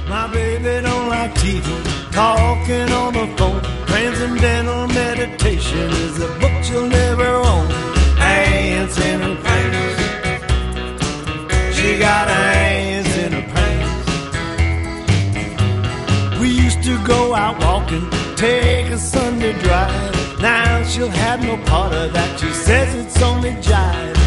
My baby don't like TV, talking on the phone. Transcendental meditation is a book she'll never own. Ants in her pants, she got ants in her pants. We used to go out walking, take a Sunday drive. Now she'll have no part of that, she says it's only jive.